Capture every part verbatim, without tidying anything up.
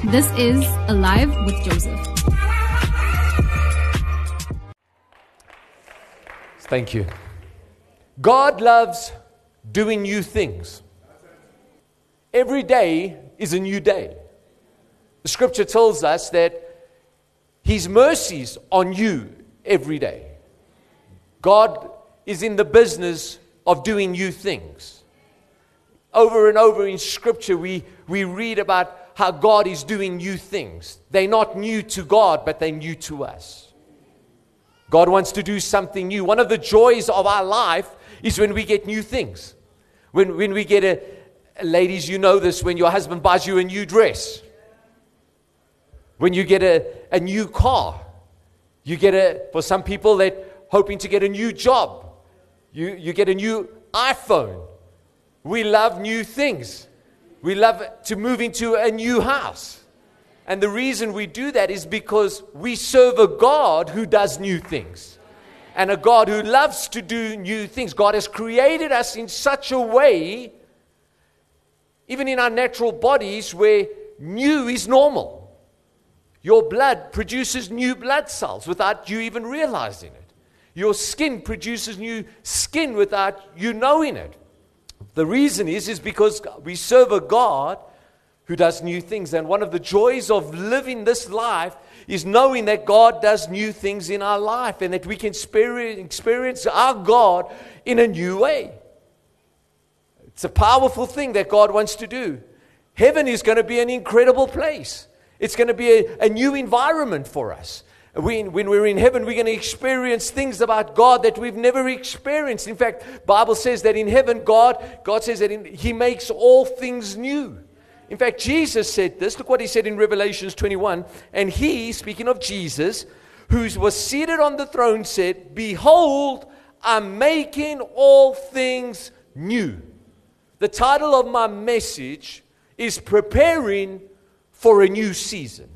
This is Alive with Joseph. Thank you. God loves doing new things. Every day is a new day. The scripture tells us that His mercies are new every day. God is in the business of doing new things. Over and over in scripture, we, we read about how God is doing new things. They're not new to God, but they're new to us. God wants to do something new. One of the joys of our life is when we get new things. When, when we get a, ladies, you know this, when your husband buys you a new dress. When you get a, a new car. You get a, for some people that hoping to get a new job. You, you get a new iPhone. We love new things. We love to move into a new house. And the reason we do that is because we serve a God who does new things. And a God who loves to do new things. God has created us in such a way, even in our natural bodies, where new is normal. Your blood produces new blood cells without you even realizing it. Your skin produces new skin without you knowing it. The reason is, is because we serve a God who does new things. And one of the joys of living this life is knowing that God does new things in our life and that we can experience our God in a new way. It's a powerful thing that God wants to do. Heaven is going to be an incredible place. It's going to be a, a new environment for us. We, when we're in heaven, we're going to experience things about God that we've never experienced. In fact, the Bible says that in heaven, God, God says that in, He makes all things new. In fact, Jesus said this. Look what He said in Revelation twenty-one. And He, speaking of Jesus, who was seated on the throne, said, "Behold, I'm making all things new." The title of my message is Preparing for a New Season.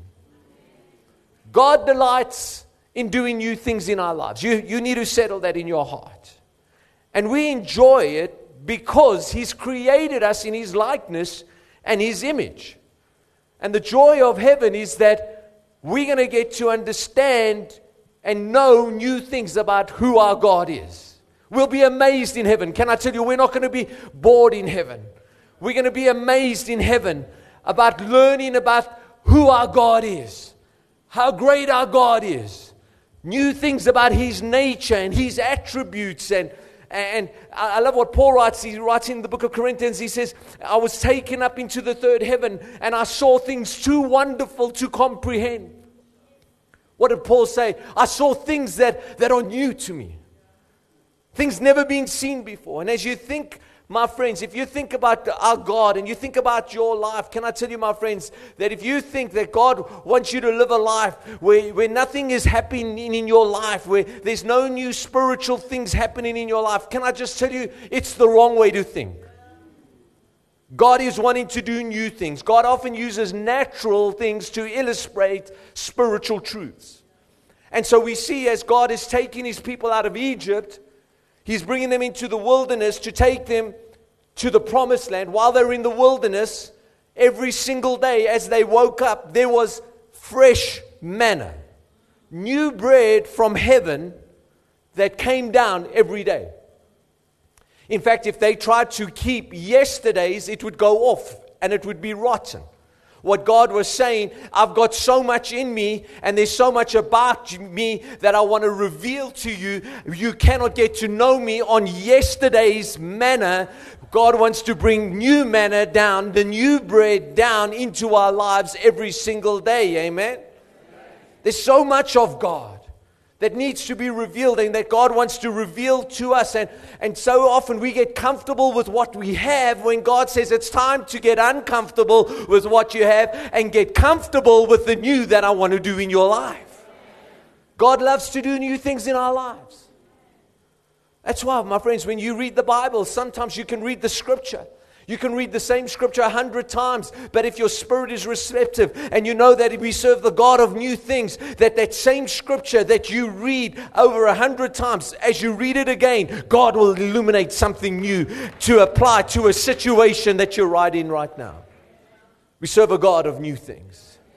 God delights in doing new things in our lives. You, you need to settle that in your heart. And we enjoy it because He's created us in His likeness and His image. And the joy of heaven is that we're going to get to understand and know new things about who our God is. We'll be amazed in heaven. Can I tell you, we're not going to be bored in heaven. We're going to be amazed in heaven about learning about who our God is. How great our God is. New things about His nature and His attributes. And, and I love what Paul writes. He writes in the book of Corinthians. He says, I was taken up into the third heaven and I saw things too wonderful to comprehend. What did Paul say? I saw things that, that are new to me. Things never been seen before. And as you think, my friends, if you think about our God and you think about your life, can I tell you, my friends, that if you think that God wants you to live a life where, where nothing is happening in your life, where there's no new spiritual things happening in your life, can I just tell you, it's the wrong way to think. God is wanting to do new things. God often uses natural things to illustrate spiritual truths. And so we see as God is taking His people out of Egypt, He's bringing them into the wilderness to take them to the promised land. While they're in the wilderness, every single day as they woke up, there was fresh manna, new bread from heaven that came down every day. In fact, if they tried to keep yesterday's, it would go off and it would be rotten. What God was saying, I've got so much in me and there's so much about me that I want to reveal to you. You cannot get to know me on yesterday's manna. God wants to bring new manna down, the new bread down into our lives every single day. Amen? There's so much of God that needs to be revealed and that God wants to reveal to us. And, and so often we get comfortable with what we have when God says it's time to get uncomfortable with what you have and get comfortable with the new that I want to do in your life. God loves to do new things in our lives. That's why, my friends, when you read the Bible, sometimes you can read the scripture. You can read the same scripture a hundred times, but if your spirit is receptive and you know that we serve the God of new things, that that same scripture that you read over a hundred times, as you read it again, God will illuminate something new to apply to a situation that you're right in right now. We serve a God of new things.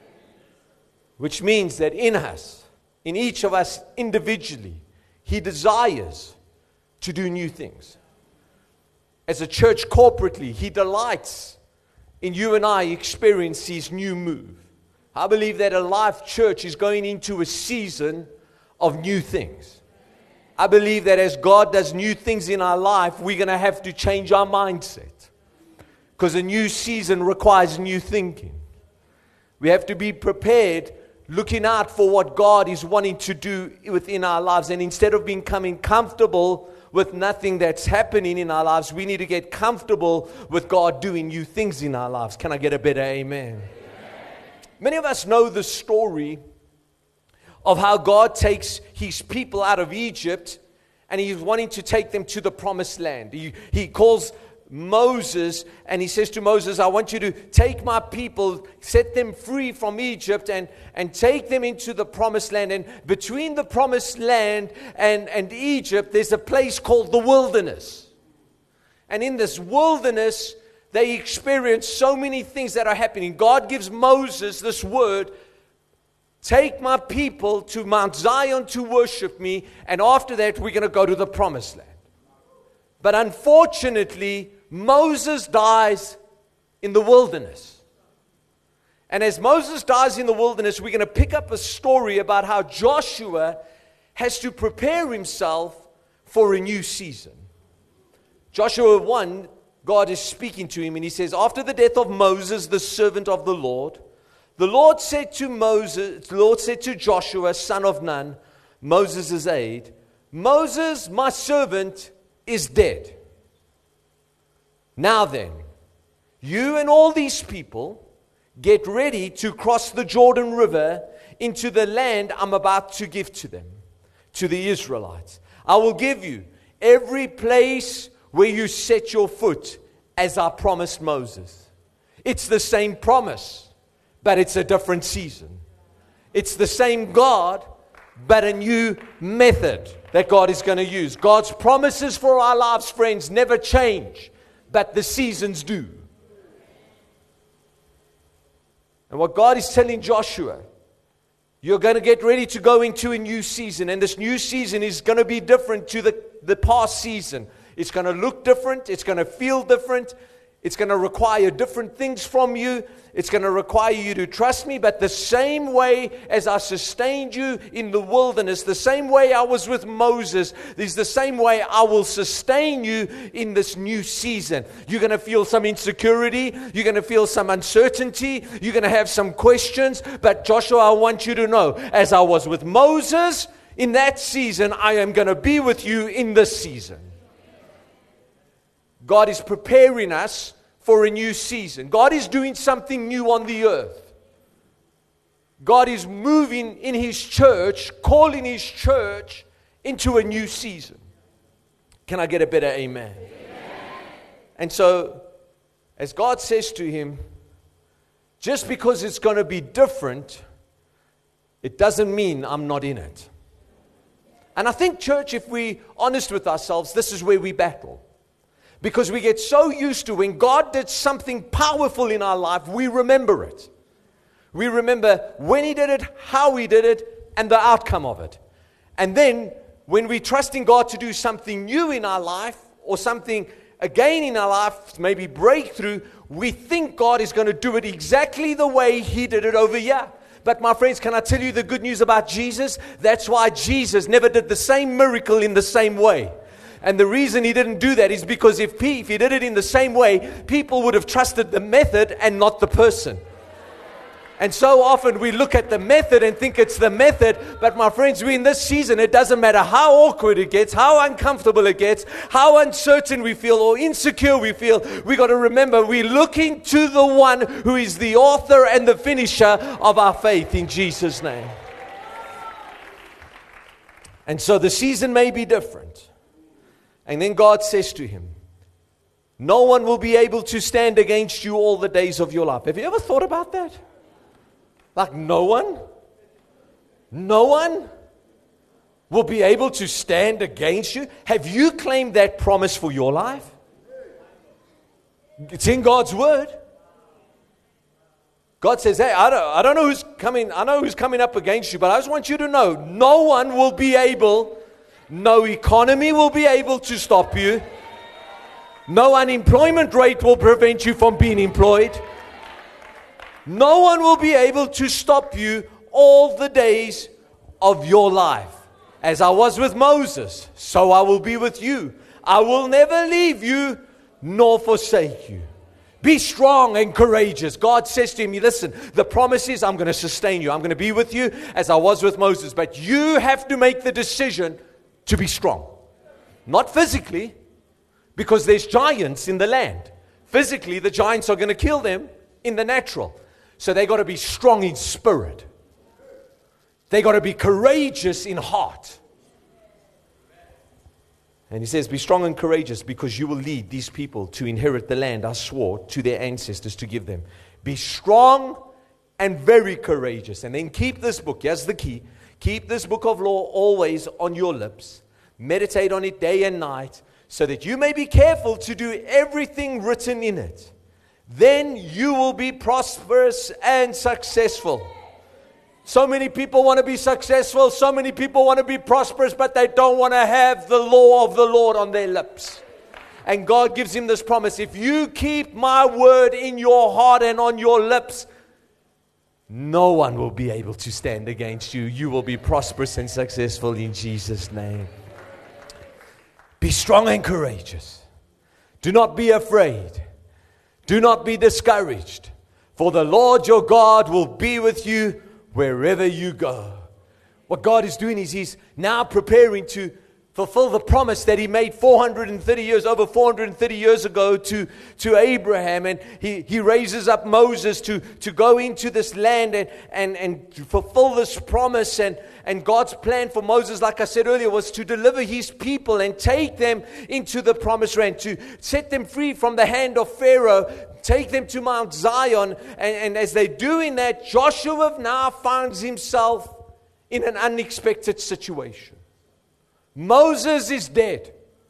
which means that in us, in each of us individually, He desires to do new things. As a church corporately, He delights in you and I experience His new move. I believe that a life church is going into a season of new things. I believe that as God does new things in our life, we're going to have to change our mindset. Because a new season requires new thinking. We have to be prepared, looking out for what God is wanting to do within our lives. And instead of becoming comfortable with nothing that's happening in our lives, we need to get comfortable with God doing new things in our lives. Can I get a better amen? Amen. Many of us know the story of how God takes His people out of Egypt and He's wanting to take them to the promised land. He, he calls Moses and He says to Moses, I want you to take my people, set them free from Egypt and, and take them into the promised land. And between the promised land and, and Egypt, there's a place called the wilderness. And in this wilderness, they experience so many things that are happening. God gives Moses this word, take my people to Mount Zion to worship me, and after that we're going to go to the promised land. But unfortunately, Moses dies in the wilderness. And as Moses dies in the wilderness, we're going to pick up a story about how Joshua has to prepare himself for a new season. Joshua one, God is speaking to him and He says, after the death of Moses, the servant of the Lord, the Lord said to Moses, the Lord said to Joshua, son of Nun, Moses' aide, Moses, my servant, is dead. Now then, you and all these people get ready to cross the Jordan River into the land I'm about to give to them, to the Israelites. I will give you every place where you set your foot, as I promised Moses. It's the same promise, but it's a different season. It's the same God, but a new method that God is going to use. God's promises for our lives, friends, never change, but the seasons do. And what God is telling Joshua, you're going to get ready to go into a new season, and this new season is going to be different to the, the past season. It's going to look different. It's going to feel different. It's going to require different things from you. It's going to require you to trust me. But the same way as I sustained you in the wilderness, the same way I was with Moses, is the same way I will sustain you in this new season. You're going to feel some insecurity. You're going to feel some uncertainty. You're going to have some questions. But Joshua, I want you to know, as I was with Moses in that season, I am going to be with you in this season. God is preparing us for a new season. God is doing something new on the earth. God is moving in His church, calling His church into a new season. Can I get a better amen? Amen. And so, as God says to him, just because it's going to be different, it doesn't mean I'm not in it. And I think, church, if we're honest with ourselves, this is where we battle. Because we get so used to when God did something powerful in our life, we remember it. We remember when He did it, how He did it, and the outcome of it. And then when we trust in God to do something new in our life, or something again in our life, maybe breakthrough, we think God is going to do it exactly the way He did it over here. But my friends, can I tell you the good news about Jesus? That's why Jesus never did the same miracle in the same way. And the reason He didn't do that is because if he, if he did it in the same way, people would have trusted the method and not the person. And so often we look at the method and think it's the method. But my friends, we in this season, it doesn't matter how awkward it gets, how uncomfortable it gets, how uncertain we feel or insecure we feel. We got to remember we're looking to the one who is the author and the finisher of our faith, in Jesus' name. And so the season may be different. And then God says to him, no one will be able to stand against you all the days of your life. Have you ever thought about that? Like no one? No one will be able to stand against you? Have you claimed that promise for your life? It's in God's word. God says, hey, I don't, I don't know who's coming, I know who's coming up against you, but I just want you to know, no one will be able, no economy will be able to stop you. No unemployment rate will prevent you from being employed. No one will be able to stop you all the days of your life. As I was with Moses, so I will be with you. I will never leave you nor forsake you. Be strong and courageous. God says to him, listen, the promise is I'm going to sustain you. I'm going to be with you as I was with Moses. But you have to make the decision to be strong. Not physically, because there's giants in the land. Physically, the giants are going to kill them in the natural. So they got to be strong in spirit. They got to be courageous in heart. And he says, be strong and courageous because you will lead these people to inherit the land I swore to their ancestors to give them. Be strong and very courageous. And then keep this book. Here's the key. Keep this book of law always on your lips. Meditate on it day and night so that you may be careful to do everything written in it. Then you will be prosperous and successful. So many people want to be successful. So many people want to be prosperous, but they don't want to have the law of the Lord on their lips. And God gives him this promise. If you keep my word in your heart and on your lips, no one will be able to stand against you. You will be prosperous and successful in Jesus' name. Be strong and courageous. Do not be afraid. Do not be discouraged. For the Lord your God will be with you wherever you go. What God is doing is he's now preparing to fulfill the promise that he made four hundred thirty years, over four hundred thirty years ago to, to Abraham. And he, he raises up Moses to, to go into this land and, and, and to fulfill this promise. And, and God's plan for Moses, like I said earlier, was to deliver his people and take them into the promised land, to set them free from the hand of Pharaoh, take them to Mount Zion. And, and as they're doing that, Joshua now finds himself in an unexpected situation. Moses is dead.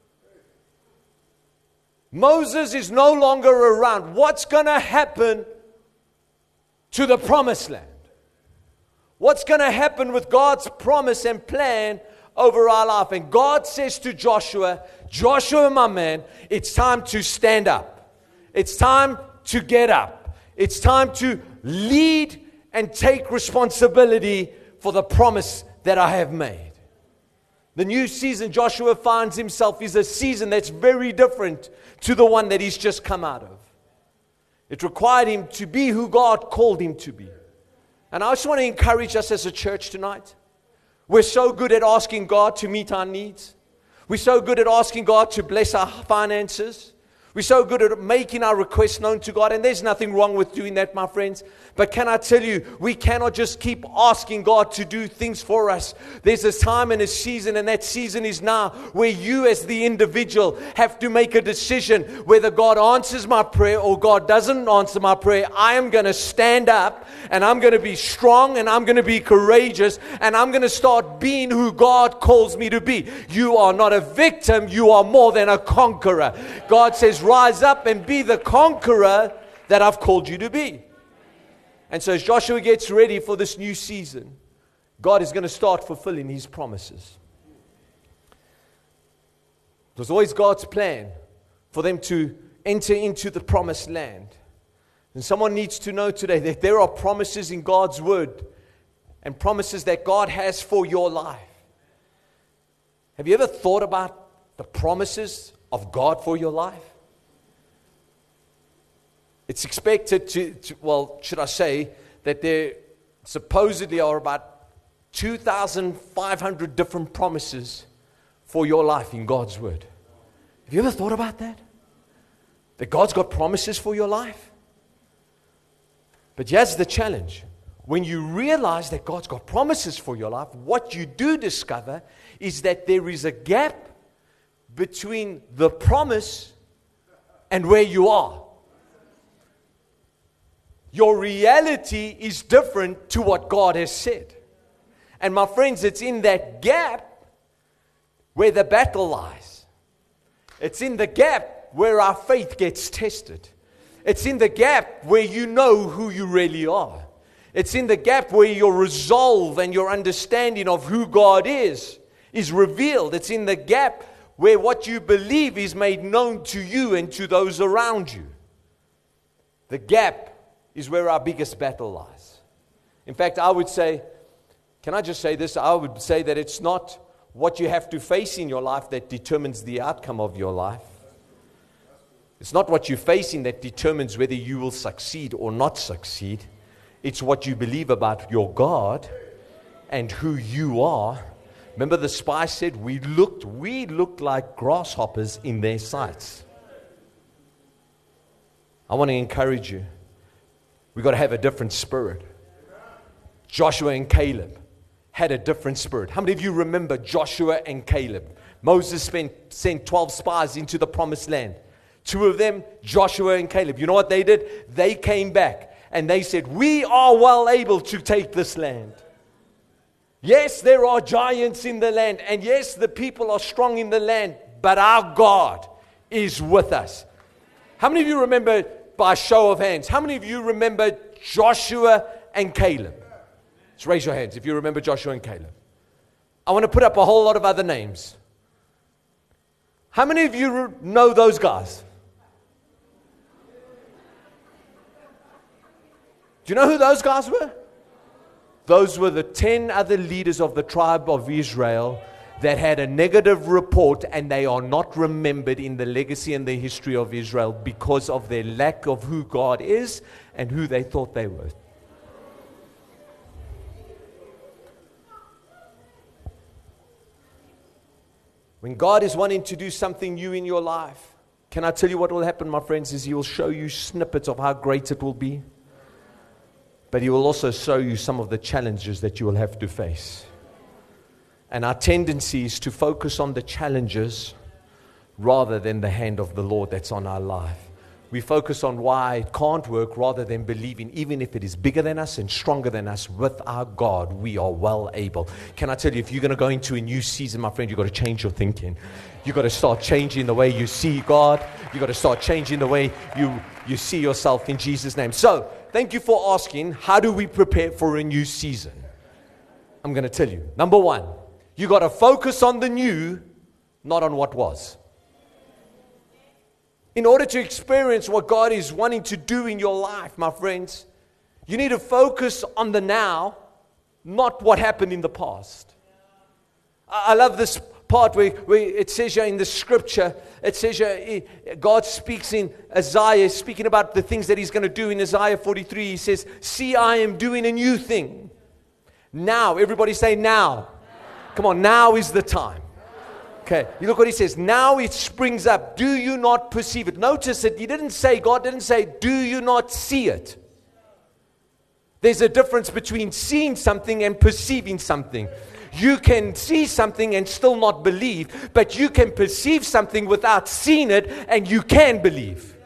Moses is no longer around. What's going to happen to the promised land? What's going to happen with God's promise and plan over our life? And God says to Joshua, Joshua, my man, it's time to stand up. It's time to get up. It's time to lead and take responsibility for the promise that I have made. The new season Joshua finds himself is a season that's very different to the one that he's just come out of. It required him to be who God called him to be. And I just want to encourage us as a church tonight. We're so good at asking God to meet our needs. We're so good at asking God to bless our finances. We're so good at making our requests known to God. And there's nothing wrong with doing that, my friends. But can I tell you, we cannot just keep asking God to do things for us. There's a time and a season, and that season is now, where you as the individual have to make a decision whether God answers my prayer or God doesn't answer my prayer. I am going to stand up, and I'm going to be strong, and I'm going to be courageous, and I'm going to start being who God calls me to be. You are not a victim. You are more than a conqueror. God says, rise up and be the conqueror that I've called you to be. And so as Joshua gets ready for this new season, God is going to start fulfilling his promises. It was always God's plan for them to enter into the promised land. And someone needs to know today that there are promises in God's word and promises that God has for your life. Have you ever thought about the promises of God for your life? It's expected to, to, well, should I say, that there supposedly are about two thousand five hundred different promises for your life in God's word. Have you ever thought about that? That God's got promises for your life? But here's the challenge. When you realize that God's got promises for your life, what you do discover is that there is a gap between the promise and where you are. Your reality is different to what God has said. And my friends, it's in that gap where the battle lies. It's in the gap where our faith gets tested. It's in the gap where you know who you really are. It's in the gap where your resolve and your understanding of who God is is revealed. It's in the gap where what you believe is made known to you and to those around you. The gap is where our biggest battle lies. In fact, I would say, can I just say this? I would say that it's not what you have to face in your life that determines the outcome of your life. It's not what you're facing that determines whether you will succeed or not succeed. It's what you believe about your God and who you are. Remember the spies said, we looked, we looked like grasshoppers in their sights. I want to encourage you. We've got to have a different spirit. Joshua and Caleb had a different spirit. How many of you remember Joshua and Caleb? Moses spent, sent twelve spies into the promised land. Two of them, Joshua and Caleb. You know what they did? They came back and they said, we are well able to take this land. Yes, there are giants in the land. And yes, the people are strong in the land. But our God is with us. How many of you remember, by show of hands, how many of you remember Joshua and Caleb? Just raise your hands if you remember Joshua and Caleb. I want to put up a whole lot of other names. How many of you know those guys? Do you know who those guys were? Those were the ten other leaders of the tribe of Israel that had a negative report, and they are not remembered in the legacy and the history of Israel because of their lack of who God is and who they thought they were. When God is wanting to do something new in your life, can I tell you what will happen, my friends, is He will show you snippets of how great it will be. But He will also show you some of the challenges that you will have to face. And our tendency is to focus on the challenges rather than the hand of the Lord that's on our life. We focus on why it can't work rather than believing, even if it is bigger than us and stronger than us, with our God, we are well able. Can I tell you, if you're going to go into a new season, my friend, you've got to change your thinking. You've got to start changing the way you see God. You've got to start changing the way you, you see yourself in Jesus' name. So, thank you for asking, how do we prepare for a new season? I'm going to tell you. Number one, you got to focus on the new, not on what was. In order to experience what God is wanting to do in your life, my friends, you need to focus on the now, not what happened in the past. I love this part where, where it says here in the scripture, it says here, God speaks in Isaiah, speaking about the things that He's going to do in Isaiah forty-three. He says, see, I am doing a new thing. Now, everybody say now. Now. Come on, now is the time. Okay, you look what He says. Now it springs up. Do you not perceive it? Notice that He didn't say, God didn't say, do you not see it? There's a difference between seeing something and perceiving something. You can see something and still not believe, but you can perceive something without seeing it, and you can believe.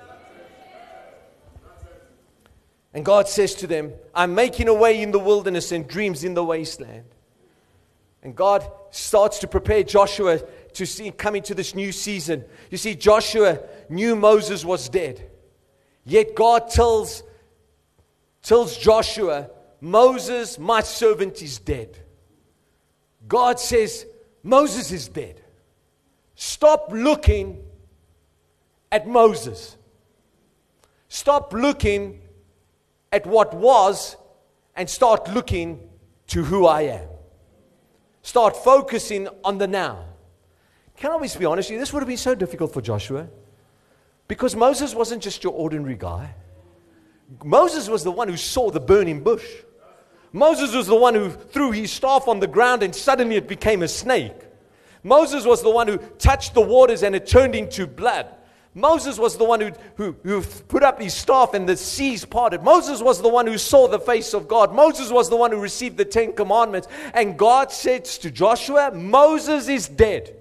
And God says to them, I'm making a way in the wilderness and dreams in the wasteland. And God starts to prepare Joshua to see come into this new season. You see, Joshua knew Moses was dead. Yet God tells, tells Joshua, Moses, my servant, is dead. God says, Moses is dead. Stop looking at Moses. Stop looking at what was and start looking to who I am. Start focusing on the now. Can I always be honest with you? This would have been so difficult for Joshua. Because Moses wasn't just your ordinary guy. Moses was the one who saw the burning bush. Moses was the one who threw his staff on the ground and suddenly it became a snake. Moses was the one who touched the waters and it turned into blood. Moses was the one who, who, who put up his staff and the seas parted. Moses was the one who saw the face of God. Moses was the one who received the Ten Commandments. And God says to Joshua, Moses is dead.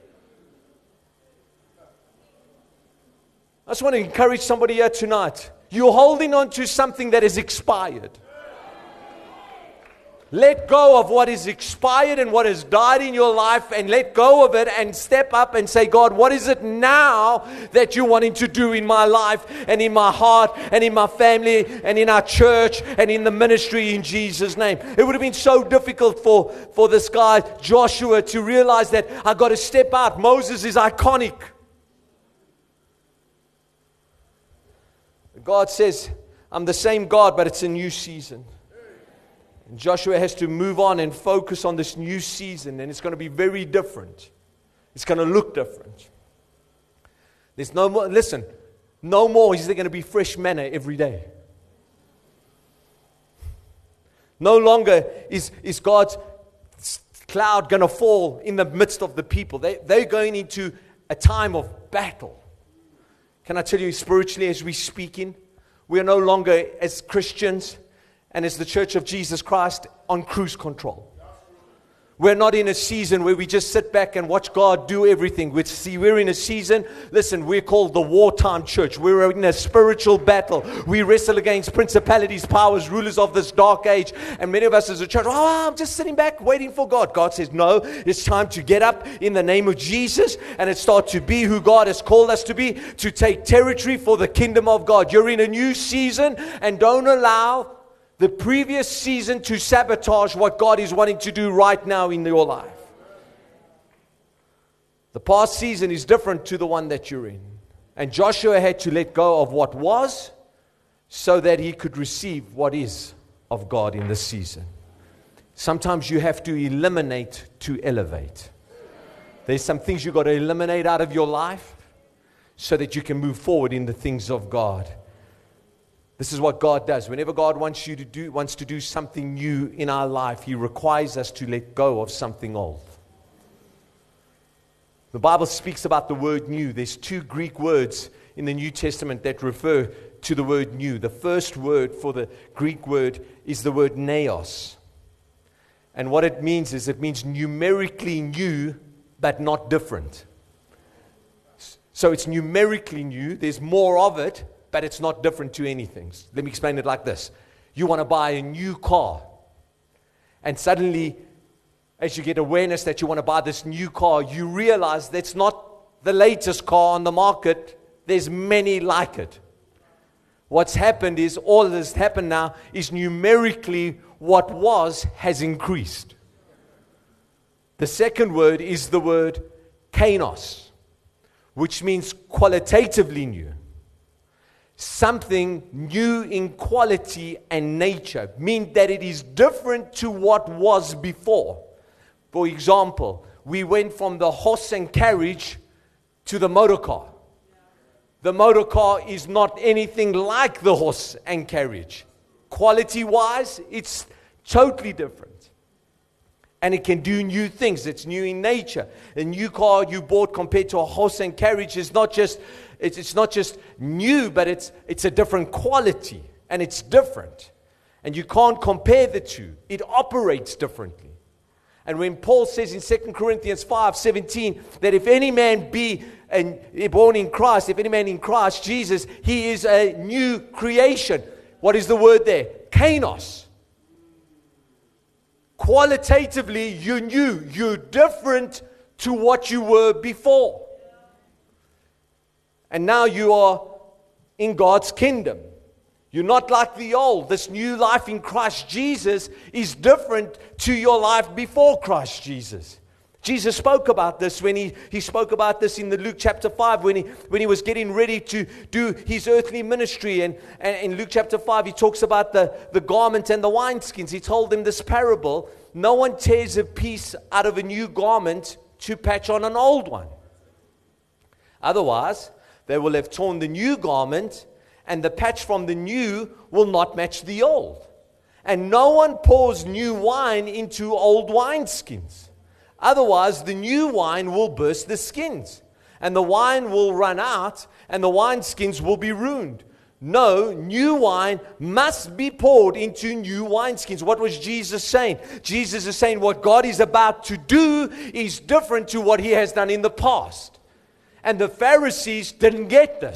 I just want to encourage somebody here tonight. You're holding on to something that is expired. Let go of what is expired and what has died in your life, and let go of it and step up and say, God, what is it now that you're wanting to do in my life and in my heart and in my family and in our church and in the ministry, in Jesus' name. It would have been so difficult for, for this guy, Joshua, to realize that I got to step out. Moses is iconic. God says, I'm the same God, but it's a new season. And Joshua has to move on and focus on this new season, and it's going to be very different. It's going to look different. There's no more, listen, no more is there going to be fresh manna every day. No longer is, is God's cloud going to fall in the midst of the people. They, they're going into a time of battle. Can I tell you, spiritually, as we speak in, we are no longer, as Christians and as the Church of Jesus Christ, on cruise control. We're not in a season where we just sit back and watch God do everything. We see, we're in a season, listen, we're called the wartime church. We're in a spiritual battle. We wrestle against principalities, powers, rulers of this dark age. And many of us as a church, oh, I'm just sitting back waiting for God. God says, no, it's time to get up in the name of Jesus and it start to be who God has called us to be, to take territory for the kingdom of God. You're in a new season, and don't allow the previous season to sabotage what God is wanting to do right now in your life. The past season is different to the one that you're in. And Joshua had to let go of what was so that he could receive what is of God in this season. Sometimes you have to eliminate to elevate. There's some things you've got to eliminate out of your life so that you can move forward in the things of God. This is what God does. Whenever God wants you to do, wants to do something new in our life, He requires us to let go of something old. The Bible speaks about the word new. There's two Greek words in the New Testament that refer to the word new. The first word for the Greek word is the word neos. And what it means is it means numerically new, but not different. So it's numerically new. There's more of it, but it's not different to anything. Let me explain it like this. You want to buy a new car, and suddenly, as you get awareness that you want to buy this new car, you realize that's not the latest car on the market. There's many like it. What's happened is, all that's happened now is numerically what was has increased. The second word is the word kainos, which means qualitatively new. Something new in quality and nature, mean that it is different to what was before. For example, we went from the horse and carriage to the motor car. The motor car is not anything like the horse and carriage. Quality-wise, it's totally different. And it can do new things. It's new in nature. A new car you bought compared to a horse and carriage is not just It's, it's not just new, but it's it's a different quality, and it's different. And you can't compare the two. It operates differently. And when Paul says in Second Corinthians five seventeen that if any man be and born in Christ, if any man in Christ Jesus, he is a new creation. What is the word there? Kainos. Qualitatively, you're new. You're different to what you were before. And now you are in God's kingdom. You're not like the old. This new life in Christ Jesus is different to your life before Christ Jesus. Jesus spoke about this when he, he spoke about this in the Luke chapter five when he, when he was getting ready to do his earthly ministry. And, and in Luke chapter five, he talks about the, the garment and the wineskins. He told them this parable: no one tears a piece out of a new garment to patch on an old one. Otherwise, they will have torn the new garment, and the patch from the new will not match the old. And no one pours new wine into old wineskins. Otherwise, the new wine will burst the skins, and the wine will run out, and the wineskins will be ruined. No, new wine must be poured into new wineskins. What was Jesus saying? Jesus is saying what God is about to do is different to what He has done in the past. And the Pharisees didn't get this.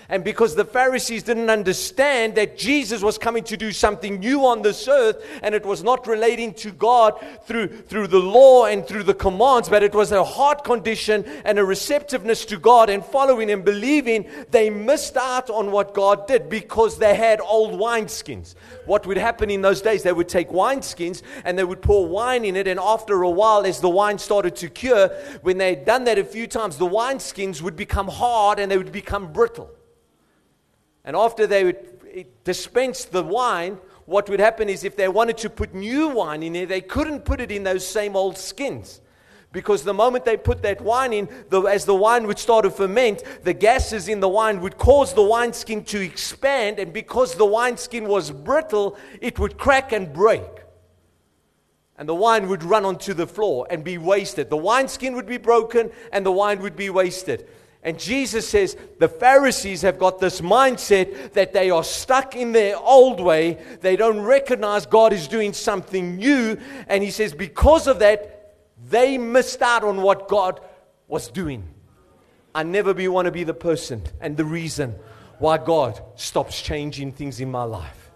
And because the Pharisees didn't understand that Jesus was coming to do something new on this earth, and it was not relating to God through, through the law and through the commands, but it was a heart condition and a receptiveness to God and following and believing, they missed out on what God did because they had old wineskins. What would happen in those days, they would take wineskins and they would pour wine in it, and after a while, as the wine started to cure, when they had done that a few times, the wineskins would become hard and they would become brittle. And after they would dispense the wine, what would happen is if they wanted to put new wine in there, they couldn't put it in those same old skins. Because the moment they put that wine in, the, as the wine would start to ferment, the gases in the wine would cause the wineskin to expand. And because the wineskin was brittle, it would crack and break. And the wine would run onto the floor and be wasted. The wineskin would be broken and the wine would be wasted. And Jesus says the Pharisees have got this mindset that they are stuck in their old way. They don't recognize God is doing something new. And he says because of that, they missed out on what God was doing. I never be, want to be the person and the reason why God stops changing things in my life.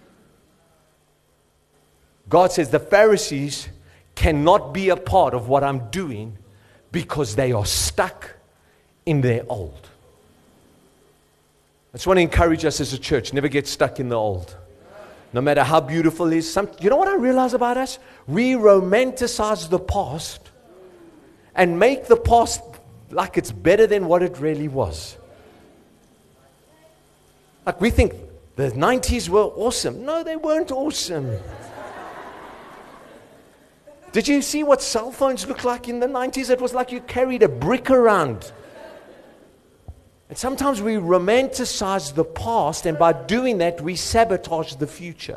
God says the Pharisees cannot be a part of what I'm doing because they are stuck in their old. I just want to encourage us as a church, never get stuck in the old. No matter how beautiful it is. Some, you know what I realize about us? We romanticize the past and make the past like it's better than what it really was. Like we think the nineties were awesome. No, they weren't awesome. Did you see what cell phones looked like in the nineties? It was like you carried a brick around. And sometimes we romanticize the past, and by doing that, we sabotage the future.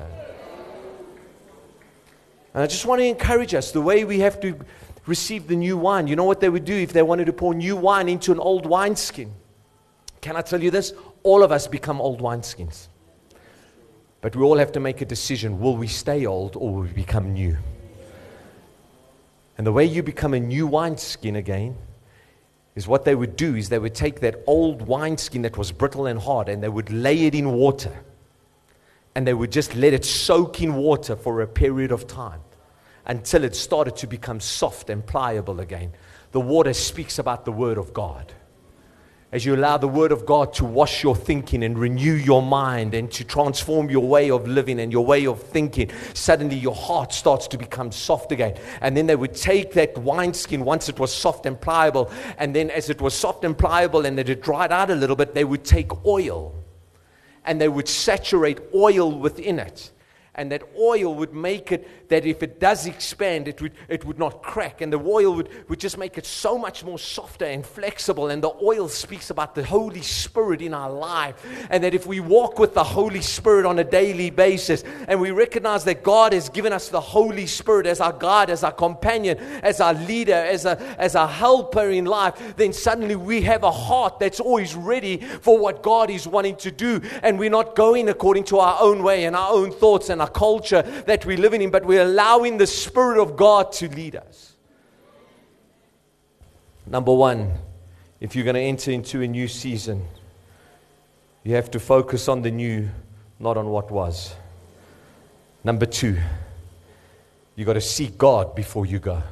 And I just want to encourage us, the way we have to receive the new wine. You know what they would do if they wanted to pour new wine into an old wineskin? Can I tell you this? All of us become old wineskins. But we all have to make a decision. Will we stay old or will we become new? And the way you become a new wineskin again is what they would do is they would take that old wineskin that was brittle and hard and they would lay it in water. And they would just let it soak in water for a period of time until it started to become soft and pliable again. The water speaks about the Word of God. As you allow the Word of God to wash your thinking and renew your mind and to transform your way of living and your way of thinking, suddenly your heart starts to become soft again. And then they would take that wineskin once it was soft and pliable, and then as it was soft and pliable and it had dried out a little bit, they would take oil and they would saturate oil within it. And that oil would make it that if it does expand, it would it would not crack. And the oil would, would just make it so much more softer and flexible. And the oil speaks about the Holy Spirit in our life. And that if we walk with the Holy Spirit on a daily basis, and we recognize that God has given us the Holy Spirit as our guide, as our companion, as our leader, as a as a helper in life, then suddenly we have a heart that's always ready for what God is wanting to do. And we're not going according to our own way and our own thoughts and our culture that we're living in, but we're allowing the Spirit of God to lead us. Number one, if you're going to enter into a new season, you have to focus on the new, not on what was. Number two, you got to seek God before you go.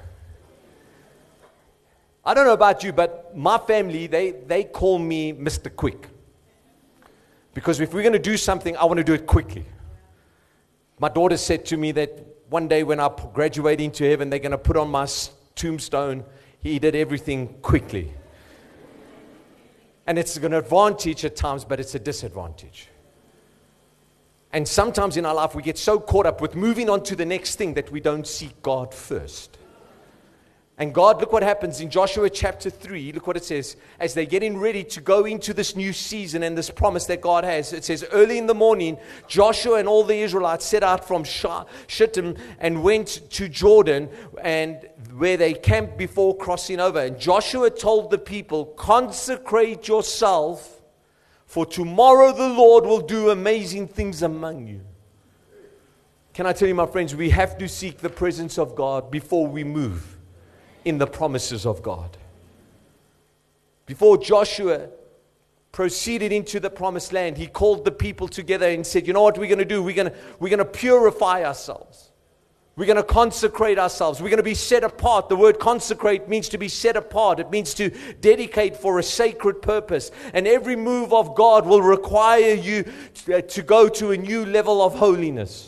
I don't know about you, but my family, they, they call me Mister Quick. Because if we're going to do something, I want to do it quickly. My daughter said to me that one day when I graduate into heaven, they're going to put on my tombstone, he did everything quickly. And it's an advantage at times, but it's a disadvantage. And sometimes in our life, we get so caught up with moving on to the next thing that we don't seek God first. And God, look what happens in Joshua chapter three. Look what it says. As they're getting ready to go into this new season and this promise that God has. It says, early in the morning, Joshua and all the Israelites set out from Shittim and went to Jordan, and where they camped before crossing over. And Joshua told the people, consecrate yourself, for tomorrow the Lord will do amazing things among you. Can I tell you, my friends, we have to seek the presence of God before we move in the promises of God. Before Joshua proceeded into the promised land, he called the people together and said, you know what we're going to do? We're going to, we're going to purify ourselves. We're going to consecrate ourselves. We're going to be set apart. The word consecrate means to be set apart. It means to dedicate for a sacred purpose. And every move of God will require you to, uh, to go to a new level of holiness.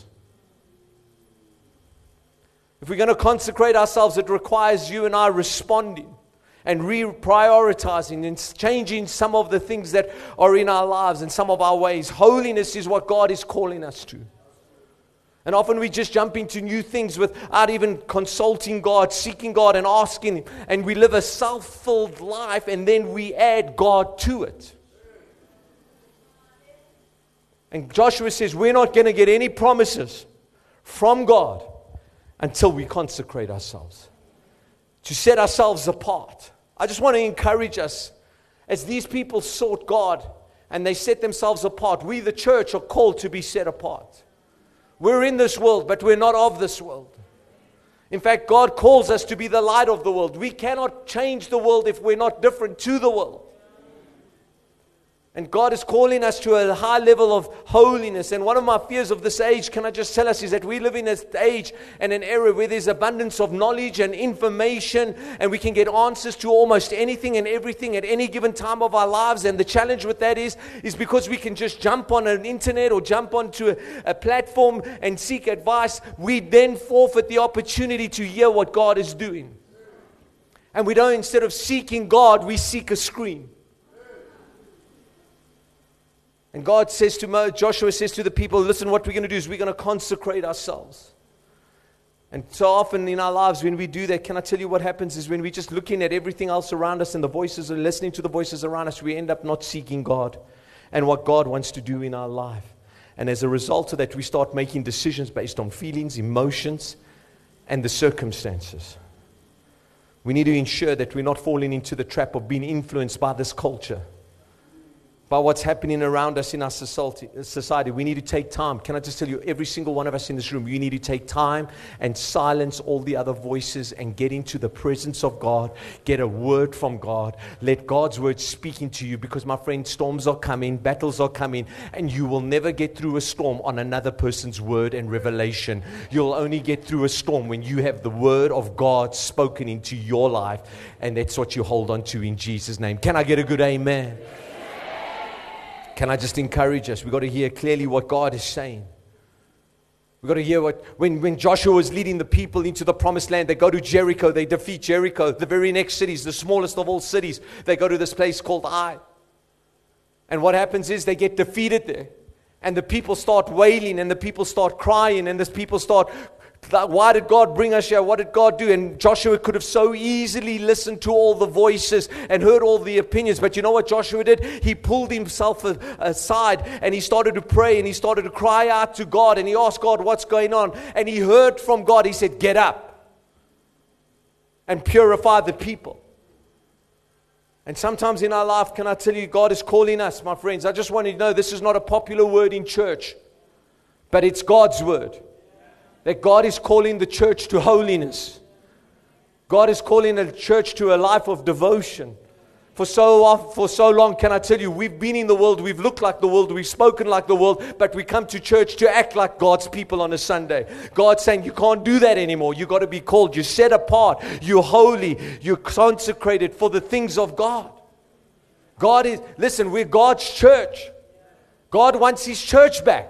If we're going to consecrate ourselves, it requires you and I responding and reprioritizing and changing some of the things that are in our lives and some of our ways. Holiness is what God is calling us to. And often we just jump into new things without even consulting God, seeking God and asking Him. And we live a self-filled life and then we add God to it. And Joshua says we're not going to get any promises from God until we consecrate ourselves, to set ourselves apart. I just want to encourage us, as these people sought God and they set themselves apart, we the church are called to be set apart. We're in this world, but we're not of this world. In fact, God calls us to be the light of the world. We cannot change the world if we're not different to the world. And God is calling us to a high level of holiness. And one of my fears of this age, can I just tell us, is that we live in an age and an era where there's abundance of knowledge and information, and we can get answers to almost anything and everything at any given time of our lives. And the challenge with that is, is because we can just jump on an internet or jump onto a, a platform and seek advice, we then forfeit the opportunity to hear what God is doing. And we don't, instead of seeking God, we seek a screen. And God says to Mo, Joshua says to the people, listen, what we're going to do is we're going to consecrate ourselves. And so often in our lives when we do that, can I tell you what happens is when we're just looking at everything else around us and the voices and listening to the voices around us, we end up not seeking God and what God wants to do in our life. And as a result of that, we start making decisions based on feelings, emotions, and the circumstances. We need to ensure that we're not falling into the trap of being influenced by this culture, by what's happening around us in our society. We need to take time. Can I just tell you, every single one of us in this room, you need to take time and silence all the other voices and get into the presence of God. Get a word from God. Let God's word speak into you, because, my friend, storms are coming, battles are coming, and you will never get through a storm on another person's word and revelation. You'll only get through a storm when you have the word of God spoken into your life, and that's what you hold on to in Jesus' name. Can I get a good amen? Can I just encourage us? We've got to hear clearly what God is saying. We've got to hear what, when, when Joshua was leading the people into the promised land, they go to Jericho, they defeat Jericho. The very next cities, the smallest of all cities, they go to this place called Ai. And what happens is they get defeated there. And the people start wailing, and the people start crying, and the people start, why did God bring us here? What did God do? And Joshua could have so easily listened to all the voices and heard all the opinions. But you know what Joshua did? He pulled himself aside and he started to pray and he started to cry out to God, and he asked God, what's going on? And he heard from God. He said, get up and purify the people. And sometimes in our life, can I tell you, God is calling us, my friends. I just want you to know this is not a popular word in church, but it's God's word. That God is calling the church to holiness. God is calling the church to a life of devotion. For so often, for so long, can I tell you, we've been in the world, we've looked like the world, we've spoken like the world, but we come to church to act like God's people on a Sunday. God's saying you can't do that anymore. You've got to be called. You're set apart. You're holy. You're consecrated for the things of God. God is, listen, we're God's church. God wants His church back.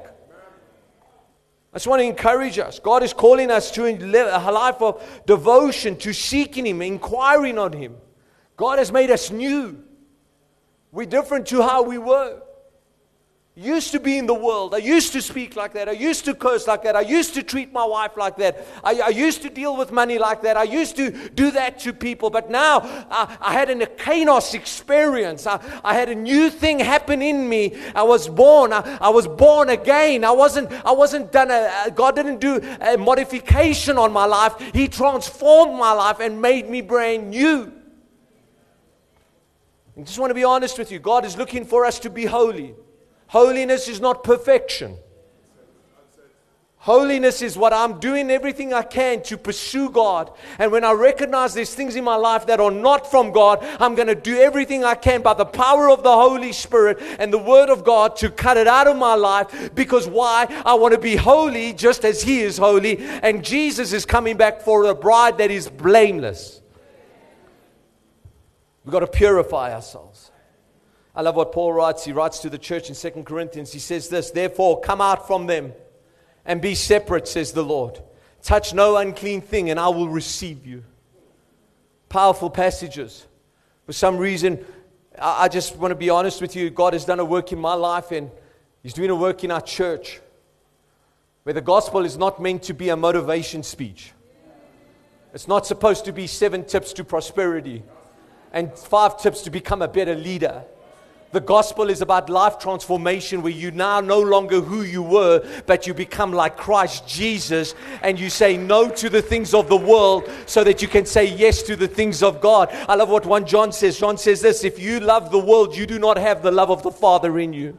I just want to encourage us. God is calling us to a life of devotion, to seeking Him, inquiring on Him. God has made us new. We're different to how we were. I used to be in the world. I used to speak like that. I used to curse like that. I used to treat my wife like that. I, I used to deal with money like that. I used to do that to people. But now I, I had an kainos experience. I, I had a new thing happen in me. I was born. I, I was born again. I wasn't. I wasn't done. A, God didn't do a modification on my life. He transformed my life and made me brand new. I just want to be honest with you. God is looking for us to be holy. Holiness is not perfection. Holiness is what I'm doing everything I can to pursue God. And when I recognize there's things in my life that are not from God, I'm going to do everything I can by the power of the Holy Spirit and the Word of God to cut it out of my life. Because why? I want to be holy just as He is holy. And Jesus is coming back for a bride that is blameless. We've got to purify ourselves. I love what Paul writes. He writes to the church in Second Corinthians. He says this, therefore, come out from them and be separate, says the Lord. Touch no unclean thing, and I will receive you. Powerful passages. For some reason, I just want to be honest with you. God has done a work in my life, and He's doing a work in our church, where the gospel is not meant to be a motivation speech. It's not supposed to be seven tips to prosperity and five tips to become a better leader. The gospel is about life transformation, where you now no longer who you were, but you become like Christ Jesus, and you say no to the things of the world so that you can say yes to the things of God. I love what First John says. John says this, if you love the world, you do not have the love of the Father in you.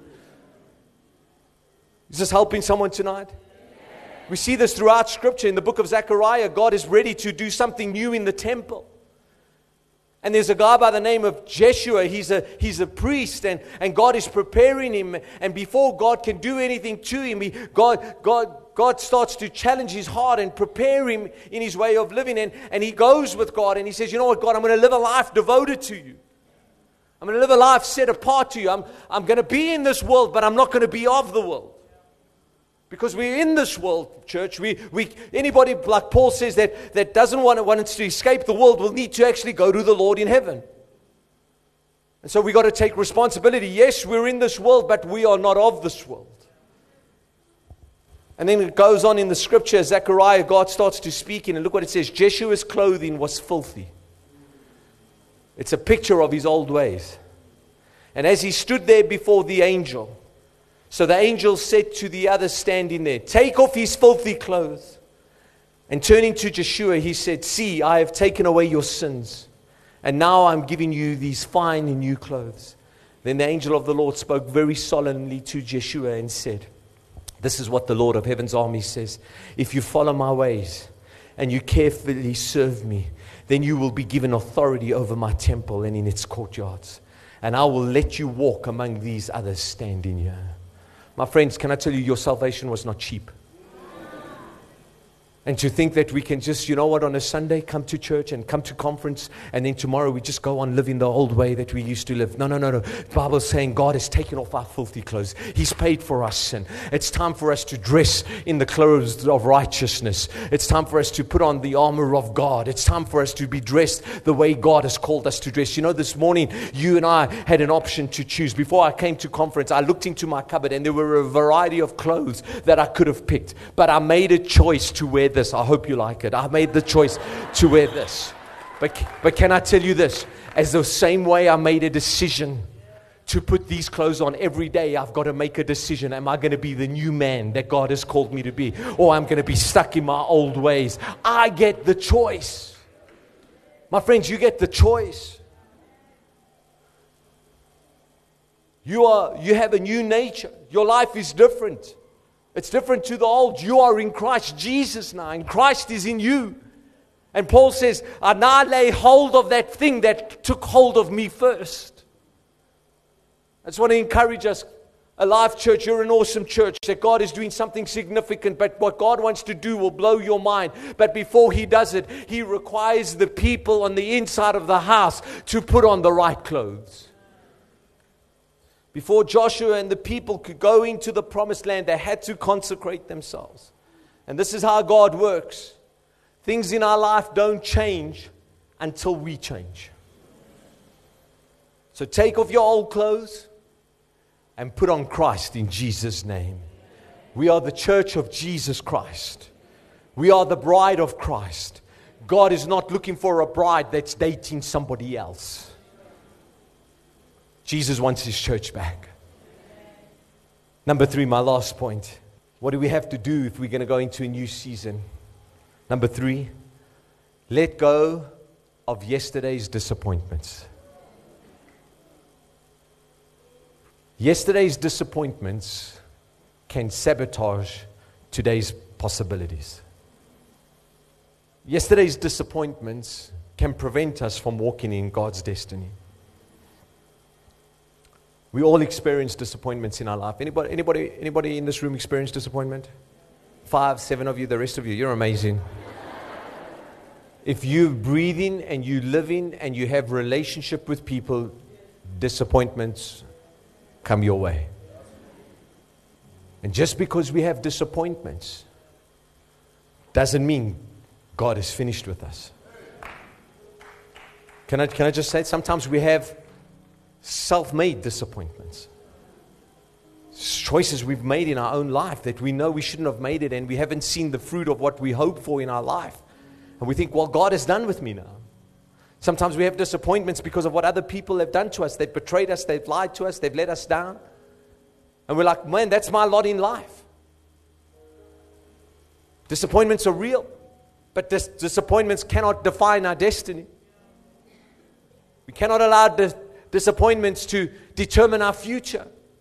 Is this helping someone tonight? We see this throughout Scripture. In the book of Zechariah, God is ready to do something new in the temple. And there's a guy by the name of Jeshua. He's a, he's a priest, and, and God is preparing him. And before God can do anything to him, he, God, God, God starts to challenge his heart and prepare him in his way of living. And, and he goes with God, and he says, you know what, God, I'm going to live a life devoted to you. I'm going to live a life set apart to you. I'm, I'm going to be in this world, but I'm not going to be of the world. Because we're in this world, church. We, we, anybody, like Paul says, that, that doesn't want, want us to escape the world will need to actually go to the Lord in heaven. And so we got to take responsibility. Yes, we're in this world, but we are not of this world. And then it goes on in the scripture, Zechariah, God starts to speak in, and look what it says. Jeshua's clothing was filthy. It's a picture of his old ways. And as he stood there before the angel, so the angel said to the others standing there, take off his filthy clothes. And turning to Joshua, he said, see, I have taken away your sins, and now I'm giving you these fine and new clothes. Then the angel of the Lord spoke very solemnly to Joshua and said, this is what the Lord of heaven's army says. If you follow my ways and you carefully serve me, then you will be given authority over my temple and in its courtyards. And I will let you walk among these others standing here. My friends, can I tell you, your salvation was not cheap. And to think that we can just, you know what, on a Sunday come to church and come to conference, and then tomorrow we just go on living the old way that we used to live. No, no, no, no. The Bible is saying God has taken off our filthy clothes. He's paid for our sin. It's time for us to dress in the clothes of righteousness. It's time for us to put on the armor of God. It's time for us to be dressed the way God has called us to dress. You know, this morning you and I had an option to choose. Before I came to conference, I looked into my cupboard and there were a variety of clothes that I could have picked. But I made a choice to wear this. I hope you like it. I made the choice to wear this. But, but can I tell you this? As the same way I made a decision to put these clothes on every day, I've got to make a decision. Am I going to be the new man that God has called me to be? Or I'm going to be stuck in my old ways? I get the choice. My friends, you get the choice. You are, you have a new nature. Your life is different. It's different to the old. You are in Christ Jesus now, and Christ is in you. And Paul says, I now lay hold of that thing that took hold of me first. I just want to encourage us, Alive Church, you're an awesome church, that God is doing something significant, but what God wants to do will blow your mind. But before He does it, He requires the people on the inside of the house to put on the right clothes. Before Joshua and the people could go into the promised land, they had to consecrate themselves. And this is how God works. Things in our life don't change until we change. So take off your old clothes and put on Christ in Jesus' name. We are the church of Jesus Christ. We are the bride of Christ. God is not looking for a bride that's dating somebody else. Jesus wants His church back. Number three, my last point. What do we have to do if we're going to go into a new season? Number three, let go of yesterday's disappointments. Yesterday's disappointments can sabotage today's possibilities. Yesterday's disappointments can prevent us from walking in God's destiny. We all experience disappointments in our life. Anybody, anybody, anybody in this room experience disappointment? Five, seven of you, the rest of you, you're amazing. If you're breathing and you live in and you have relationship with people, disappointments come your way. And just because we have disappointments doesn't mean God is finished with us. Can I, can I just say, sometimes we have self-made disappointments. Choices we've made in our own life that we know we shouldn't have made it, and we haven't seen the fruit of what we hope for in our life. And we think, well, God is done with me now. Sometimes we have disappointments because of what other people have done to us. They've betrayed us, they've lied to us, they've let us down. And we're like, man, that's my lot in life. Disappointments are real, but dis- disappointments cannot define our destiny. We cannot allow dis- disappointments to determine our future.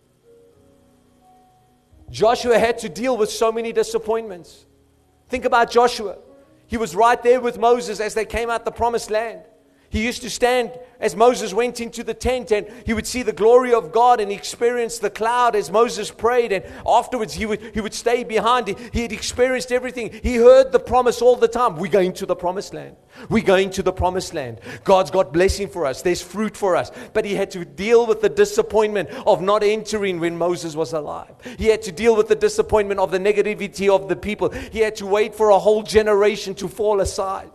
Joshua had to deal with so many disappointments. Think about Joshua. He was right there with Moses as they came out the promised land. He used to stand as Moses went into the tent, and he would see the glory of God and experience the cloud as Moses prayed, and afterwards he would he would stay behind. He, he had experienced everything. He heard the promise all the time. We're going to the promised land. We're going to the promised land. God's got blessing for us. There's fruit for us. But he had to deal with the disappointment of not entering when Moses was alive. He had to deal with the disappointment of the negativity of the people. He had to wait for a whole generation to fall aside.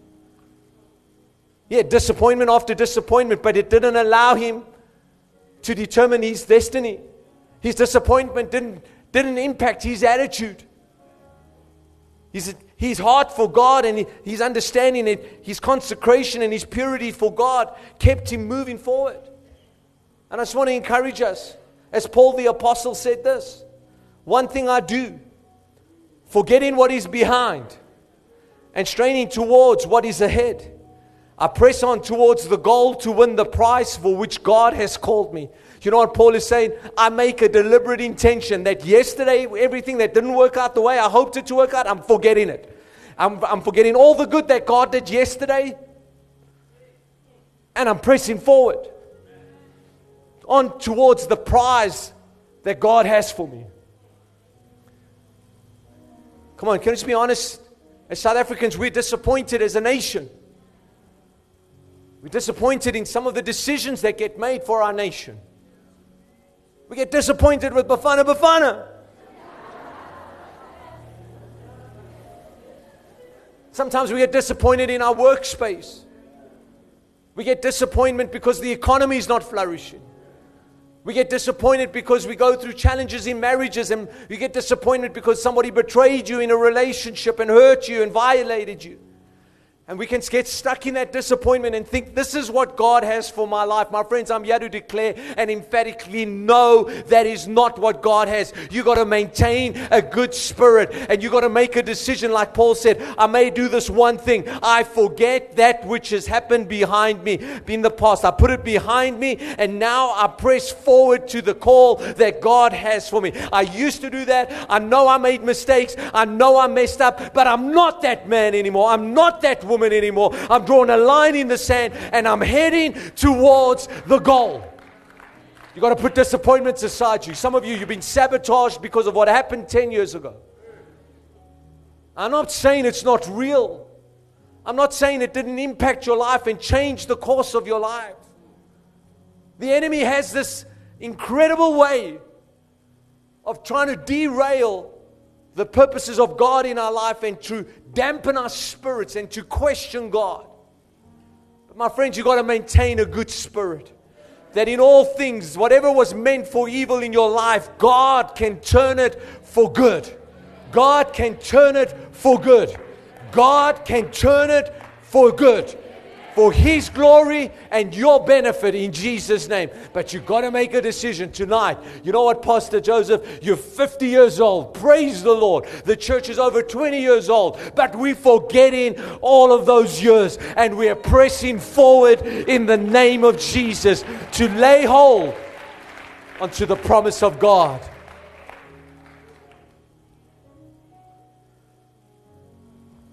He had disappointment after disappointment, but it didn't allow him to determine his destiny. His disappointment didn't, didn't impact his attitude. His, his heart for God and his understanding it, his consecration and his purity for God kept him moving forward. And I just want to encourage us, as Paul the Apostle said this, one thing I do, forgetting what is behind and straining towards what is ahead, I press on towards the goal to win the prize for which God has called me. You know what Paul is saying? I make a deliberate intention that yesterday, everything that didn't work out the way I hoped it to work out, I'm forgetting it. I'm, I'm forgetting all the good that God did yesterday, and I'm pressing forward on towards the prize that God has for me. Come on, can I just be honest? As South Africans, we're disappointed as a nation. We're disappointed in some of the decisions that get made for our nation. We get disappointed with Bafana Bafana. Sometimes we get disappointed in our workspace. We get disappointment because the economy is not flourishing. We get disappointed because we go through challenges in marriages, and we get disappointed because somebody betrayed you in a relationship and hurt you and violated you. And we can get stuck in that disappointment and think, this is what God has for my life. My friends, I'm here to declare and emphatically no, that is not what God has. You got to maintain a good spirit, and you got to make a decision like Paul said, I may do this one thing. I forget that which has happened behind me in the past. I put it behind me, and now I press forward to the call that God has for me. I used to do that. I know I made mistakes. I know I messed up, but I'm not that man anymore. I'm not that woman anymore. I'm drawing a line in the sand, and I'm heading towards the goal. You got to put disappointments aside you. Some of you, you've been sabotaged because of what happened ten years ago. I'm not saying it's not real. I'm not saying it didn't impact your life and change the course of your life. The enemy has this incredible way of trying to derail the purposes of God in our life and to dampen our spirits and to question God. But my friends, you've got to maintain a good spirit. That in all things, whatever was meant for evil in your life, God can turn it for good. God can turn it for good. God can turn it for good. For His glory and your benefit in Jesus' name. But you've got to make a decision tonight. You know what, Pastor Joseph? You're fifty years old. Praise the Lord. The church is over twenty years old. But we're forgetting all of those years. And we're pressing forward in the name of Jesus to lay hold onto the promise of God.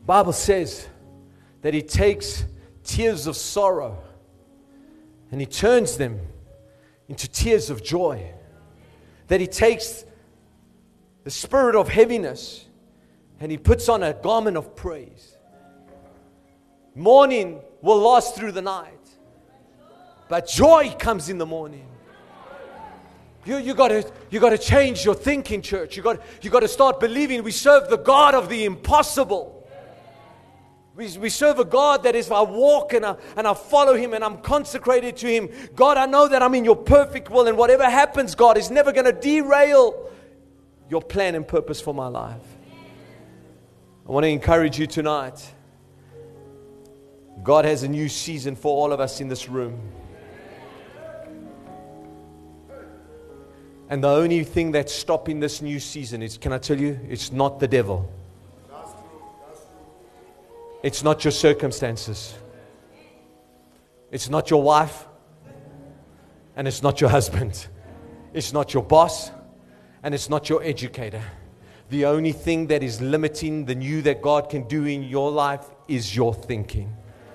Bible says that He takes tears of sorrow and He turns them into tears of joy. That He takes the spirit of heaviness and He puts on a garment of praise. Mourning will last through the night, but joy comes in the morning. You you got to you got to change your thinking, church. You got you got to start believing we serve the God of the impossible. We, we serve a God that is, I walk and I, and I follow Him and I'm consecrated to Him. God, I know that I'm in Your perfect will, and whatever happens, God, is never going to derail Your plan and purpose for my life. I want to encourage you tonight. God has a new season for all of us in this room. And the only thing that's stopping this new season is, can I tell you, it's not the devil. It's not your circumstances. It's not your wife. And it's not your husband. It's not your boss. And it's not your educator. The only thing that is limiting the new that God can do in your life is your thinking.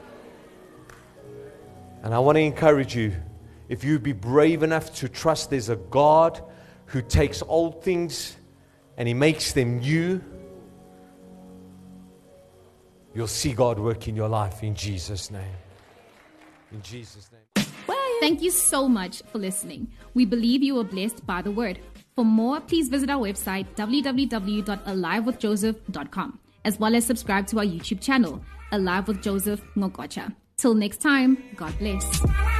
And I want to encourage you, if you be brave enough to trust there's a God who takes old things and He makes them new, you'll see God work in your life in Jesus' name. In Jesus' name. Thank you so much for listening. We believe you were blessed by the word. For more, please visit our website, w w w dot alive with joseph dot com, as well as subscribe to our YouTube channel, Alive with Joseph Ngokocha. Till next time, God bless.